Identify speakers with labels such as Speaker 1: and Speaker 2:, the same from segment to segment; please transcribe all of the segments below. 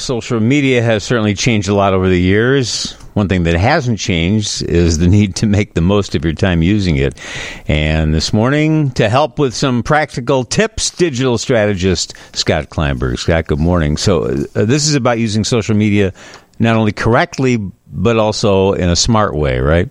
Speaker 1: social media has certainly changed a lot over the years. One thing that hasn't changed is the need to make the most of your time using it. And this morning, to help with some practical tips, digital strategist Scott Kleinberg. Scott, good morning. So this is about using social media not only correctly, but also in a smart way, right?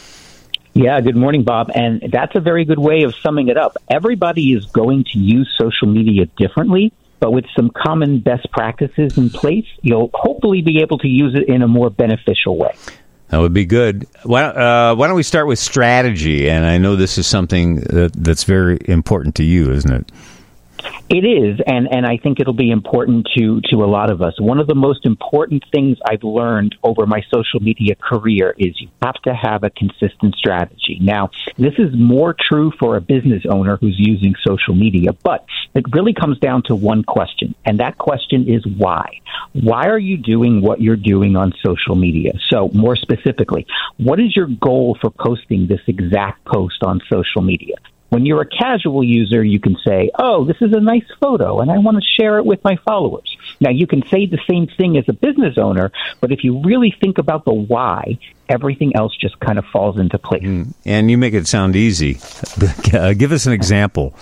Speaker 2: Yeah, good morning, Bob. And that's a very good way of summing it up. Everybody is going to use social media differently, but with some common best practices in place, you'll hopefully be able to use it in a more beneficial way.
Speaker 1: That would be good. Why don't we start with strategy? And I know this is something that's very important to you, isn't it?
Speaker 2: It is, and I think it'll be important to a lot of us. One of the most important things I've learned over my social media career is you have to have a consistent strategy. Now, this is more true for a business owner who's using social media, but it really comes down to one question, and that question is why. Why are you doing what you're doing on social media? So more specifically, what is your goal for posting this exact post on social media? When you're a casual user, you can say, oh, this is a nice photo, and I want to share it with my followers. Now, you can say the same thing as a business owner, but if you really think about the why, everything else just kind of falls into place.
Speaker 1: And you make it sound easy. Give us an example.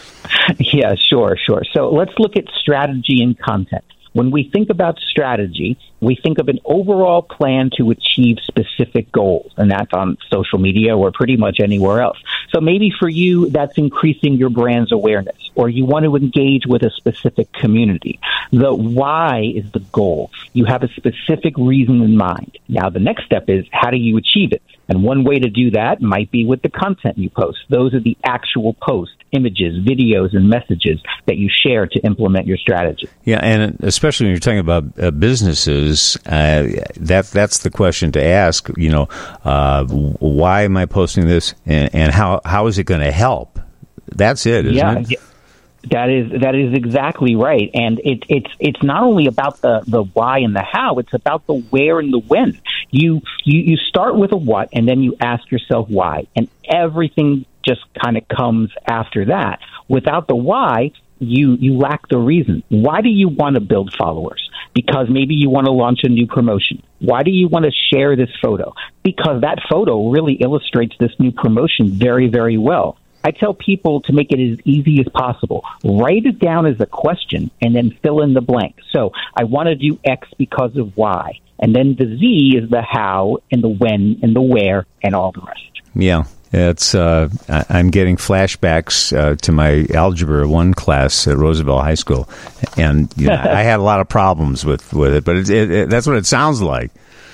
Speaker 2: Yeah, sure. So let's look at strategy and content. When we think about strategy, we think of an overall plan to achieve specific goals, and that's on social media or pretty much anywhere else. So maybe for you, that's increasing your brand's awareness, or you want to engage with a specific community. The why is the goal. You have a specific reason in mind. Now, the next step is, how do you achieve it? And one way to do that might be with the content you post. Those are the actual posts, images, videos, and messages that you share to implement your strategy.
Speaker 1: Yeah, and especially when you're talking about businesses, that's the question to ask. You know, why am I posting this, and how is it going to help? That's it, isn't it?
Speaker 2: That is exactly right, and it's not only about the why and the how; it's about the where and the when. You start with a what, and then you ask yourself why, and everything just kind of comes after that. Without the why, you lack the reason. Why do you want to build followers? Because maybe you want to launch a new promotion. Why do you want to share this photo? Because that photo really illustrates this new promotion very, very well. I tell people to make it as easy as possible. Write it down as a question and then fill in the blank. So I want to do X because of Y. And then the Z is the how and the when and the where and all the rest.
Speaker 1: Yeah. It's I'm getting flashbacks to my Algebra 1 class at Roosevelt High School. And you know, I had a lot of problems with it, but that's what it sounds like.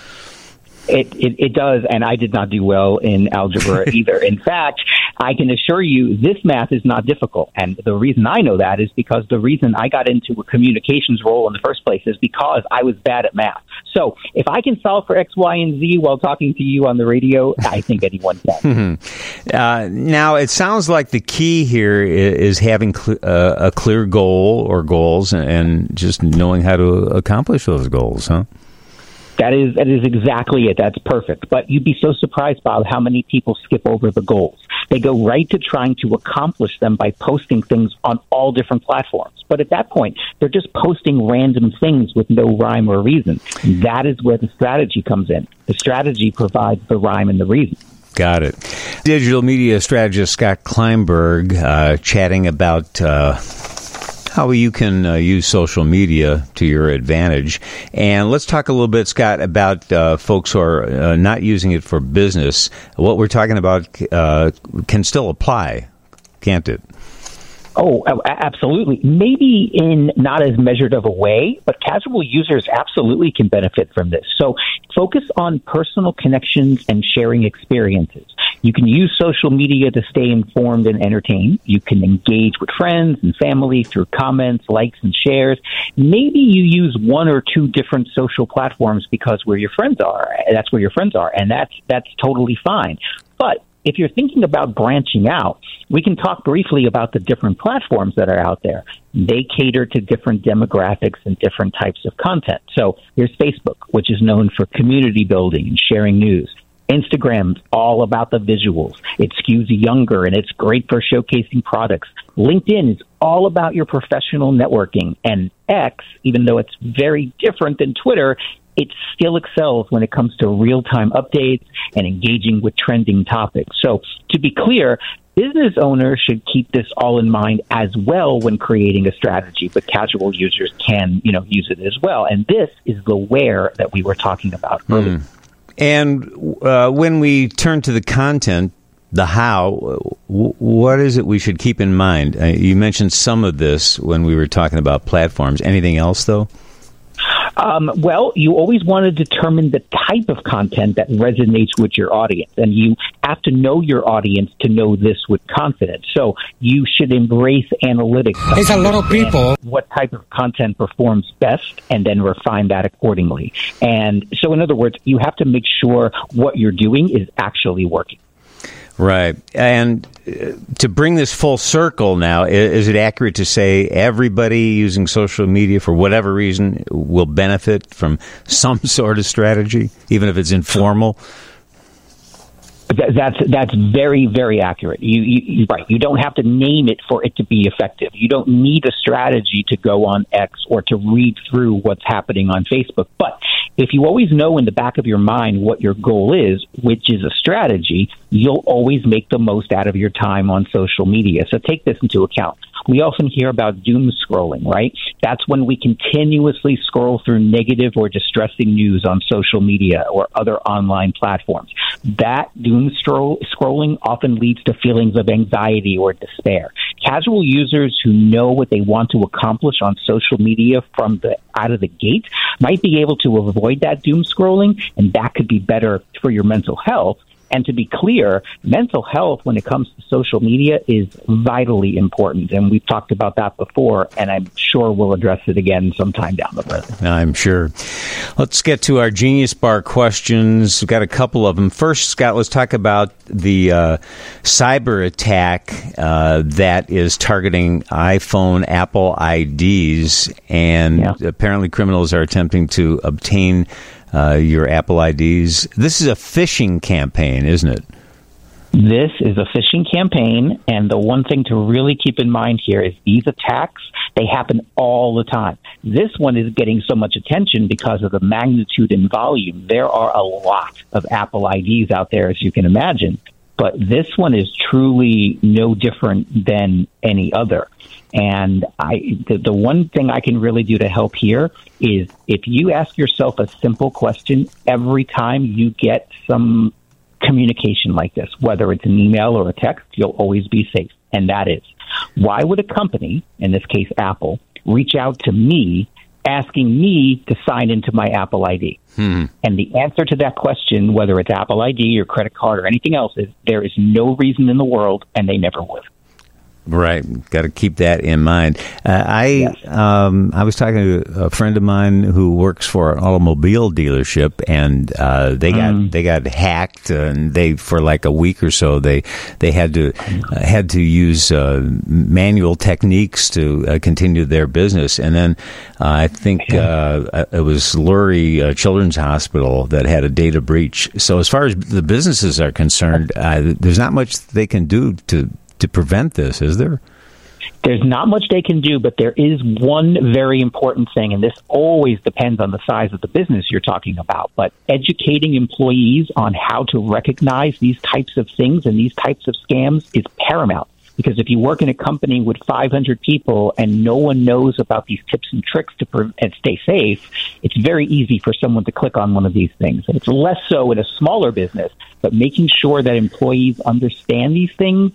Speaker 2: It does, and I did not do well in algebra either. In fact, I can assure you this math is not difficult. And the reason I know that is because the reason I got into a communications role in the first place is because I was bad at math. So if I can solve for X, Y, and Z while talking to you on the radio, I think anyone can.
Speaker 1: Now, it sounds like the key here is having a clear goal or goals and just knowing how to accomplish those goals, huh?
Speaker 2: That is exactly it. That's perfect. But you'd be so surprised, Bob, how many people skip over the goals. They go right to trying to accomplish them by posting things on all different platforms. But at that point, they're just posting random things with no rhyme or reason. That is where the strategy comes in. The strategy provides the rhyme and the reason.
Speaker 1: Got it. Digital media strategist Scott Kleinberg chatting about how you can use social media to your advantage. And let's talk a little bit, Scott, about folks who are not using it for business. What we're talking about can still apply, can't it?
Speaker 2: Oh, absolutely. Maybe in not as measured of a way, but casual users absolutely can benefit from this. So focus on personal connections and sharing experiences. You can use social media to stay informed and entertained. You can engage with friends and family through comments, likes, and shares. Maybe you use one or two different social platforms because where your friends are, that's where your friends are, and that's totally fine. But if you're thinking about branching out, we can talk briefly about the different platforms that are out there. They cater to different demographics and different types of content. So here's Facebook, which is known for community building and sharing news. Instagram's all about the visuals. It skews younger, and it's great for showcasing products. LinkedIn is all about your professional networking. And X, even though it's very different than Twitter, it still excels when it comes to real-time updates and engaging with trending topics. So to be clear, business owners should keep this all in mind as well when creating a strategy, but casual users can, use it as well. And this is the where that we were talking about earlier.
Speaker 1: And when we turn to the content, the how, what is it we should keep in mind? You mentioned some of this when we were talking about platforms. Anything else, though?
Speaker 2: Well, you always want to determine the type of content that resonates with your audience, and you have to know your audience to know this with confidence. So you should embrace analytics.
Speaker 3: It's a lot of people.
Speaker 2: What type of content performs best, and then refine that accordingly. And so, in other words, you have to make sure what you're doing is actually working.
Speaker 1: Right. And to bring this full circle now, is it accurate to say everybody using social media for whatever reason will benefit from some sort of strategy, even if it's informal?
Speaker 2: That's very, very accurate. You right. You don't have to name it for it to be effective. You don't need a strategy to go on X or to read through what's happening on Facebook. But if you always know in the back of your mind what your goal is, which is a strategy, you'll always make the most out of your time on social media. So take this into account. We often hear about doom scrolling, right? That's when we continuously scroll through negative or distressing news on social media or other online platforms. That doom scrolling often leads to feelings of anxiety or despair. Casual users who know what they want to accomplish on social media out of the gate might be able to avoid that doom scrolling, and that could be better for your mental health. And to be clear, mental health when it comes to social media is vitally important. And we've talked about that before, and I'm sure we'll address it again sometime down the road.
Speaker 1: I'm sure. Let's get to our Genius Bar questions. We've got a couple of them. First, Scott, let's talk about the cyber attack that is targeting iPhone, Apple IDs. And apparently criminals are attempting to obtain your Apple IDs. This is a phishing campaign, isn't it?
Speaker 2: This is a phishing campaign, and the one thing to really keep in mind here is these attacks, they happen all the time. This one is getting so much attention because of the magnitude and volume. There are a lot of Apple IDs out there, as you can imagine, but this one is truly no different than any other. And the one thing I can really do to help here is if you ask yourself a simple question every time you get some communication like this, whether it's an email or a text, you'll always be safe. And that is, why would a company, in this case Apple, reach out to me asking me to sign into my Apple ID? And the answer to that question, whether it's Apple ID or credit card or anything else, is there is no reason in the world, and they never would.
Speaker 1: Right. Got to keep that in mind. I was talking to a friend of mine who works for an automobile dealership, and they got hacked, and for like a week or so they had to use manual techniques to continue their business. And then I think it was Lurie Children's Hospital that had a data breach. So as far as the businesses are concerned, there's not much they can do to prevent this, is there?
Speaker 2: There's not much they can do, but there is one very important thing, and this always depends on the size of the business you're talking about, but educating employees on how to recognize these types of things and these types of scams is paramount. Because if you work in a company with 500 people and no one knows about these tips and tricks to stay safe, it's very easy for someone to click on one of these things. And it's less so in a smaller business, but making sure that employees understand these things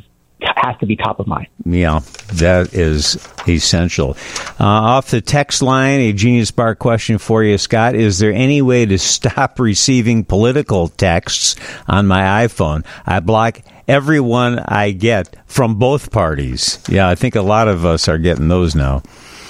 Speaker 2: has to be top of mind.
Speaker 1: Yeah, that is essential. Off the text line, a Genius Bar question for you, Scott. Is there any way to stop receiving political texts on my iPhone? I block everyone I get from both parties. Yeah, I think a lot of us are getting those now.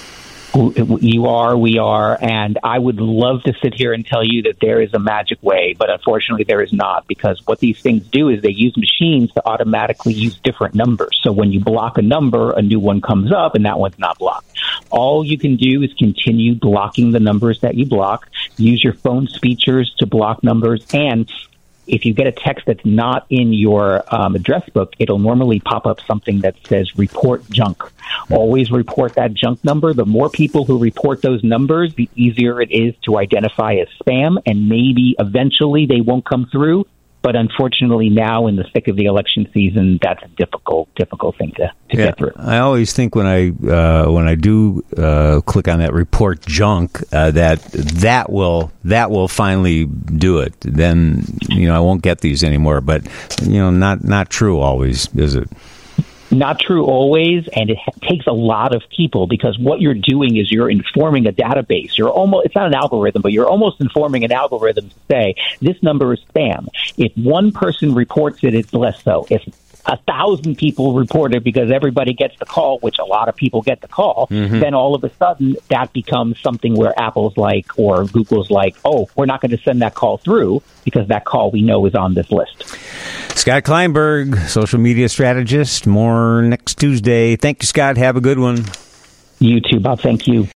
Speaker 2: You are, we are, and I would love to sit here and tell you that there is a magic way, but unfortunately there is not, because what these things do is they use machines to automatically use different numbers. So when you block a number, a new one comes up, and that one's not blocked. All you can do is continue blocking the numbers that you block, use your phone's features to block numbers, and if you get a text that's not in your address book, it'll normally pop up something that says report junk. Always report that junk number. The more people who report those numbers, the easier it is to identify as spam, and maybe eventually they won't come through. But unfortunately, now in the thick of the election season, that's a difficult thing to get through.
Speaker 1: I always think when I do click on that report junk, that will finally do it. Then I won't get these anymore. But not true always, is it?
Speaker 2: Not true always, and it takes a lot of people, because what you're doing is you're informing a database. It's not an algorithm, but you're almost informing an algorithm to say, this number is spam. If one person reports it, it's less so. If 1,000 people report it because everybody gets the call, which a lot of people get the call, then all of a sudden that becomes something where Apple's like, or Google's like, oh, we're not going to send that call through because that call we know is on this list.
Speaker 1: Scott Kleinberg, social media strategist. More next Tuesday. Thank you, Scott. Have a good one.
Speaker 2: You too, Bob. Thank you.